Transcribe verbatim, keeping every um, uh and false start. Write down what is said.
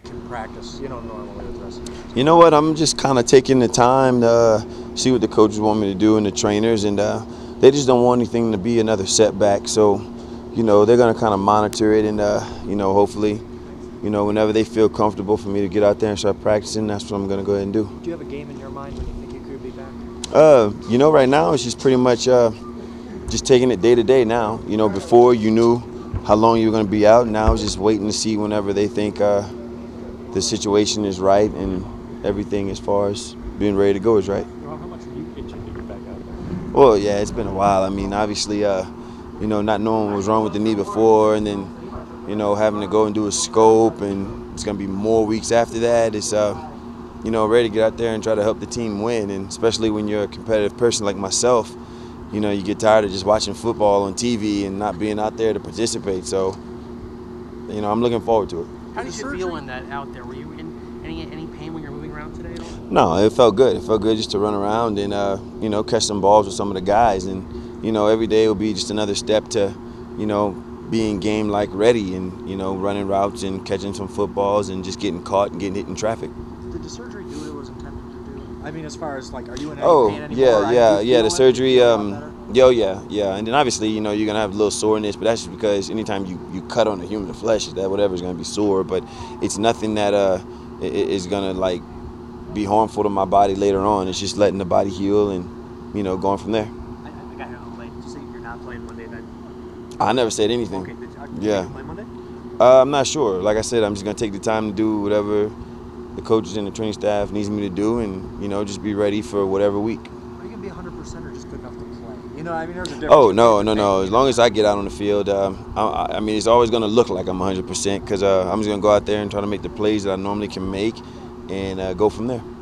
in practice you don't normally address? You know what? I'm just kind of taking the time to uh, see what the coaches want me to do and the trainers, and uh, they just don't want anything to be another setback. So, you know, they're going to kind of monitor it, and uh, you know, hopefully, you know, whenever they feel comfortable for me to get out there and start practicing, that's what I'm going to go ahead and do. Do you have a game in your mind when you think you could be back? Uh, you know, right now it's just pretty much uh, just taking it day to day now. You know, before you knew how long you were going to be out. Now it's just waiting to see whenever they think uh, the situation is right and everything as far as being ready to go is right. Well, how much are you itching to get back out there? Well, yeah, it's been a while. I mean, obviously, uh, you know, not knowing what was wrong with the knee before, and then, you know, having to go and do a scope, and it's going to be more weeks after that. It's, uh, you know, ready to get out there and try to help the team win, and especially when you're a competitive person like myself, you know, you get tired of just watching football on T V and not being out there to participate. So, you know, I'm looking forward to it. How did you feel in that out there? Were you in any any pain when you're moving around today at all? No, it felt good. It felt good just to run around and, uh, you know, catch some balls with some of the guys. And, you know, every day will be just another step to, you know, being game-like ready and, you know, running routes and catching some footballs and just getting caught and getting hit in traffic. Did the surgery do what it was intended to do? I mean, as far as, like, are you in any Oh, pain anymore? yeah, yeah, yeah, the surgery, um, um, yo, yeah, yeah. And then obviously, you know, you're going to have a little soreness, but that's just because anytime you, you cut on a human flesh, that whatever's going to be sore. But it's nothing that uh, is going to, like, be harmful to my body later on. It's just letting the body heal and, you know, going from there. I, I got here a little late. Did you say you're not playing Monday then? I never said anything. Okay, did you, are Yeah. you play Monday? Uh, I'm not sure. Like I said, I'm just going to take the time to do whatever the coaches and the training staff needs me to do and, you know, just be ready for whatever week. Are you going to be one hundred percent or just good enough to play? You know, I mean, there's a difference. Oh, no, no, no. As long as I get out on the field, um, I, I mean, it's always going to look like I'm one hundred percent because uh, I'm just going to go out there and try to make the plays that I normally can make and uh, go from there.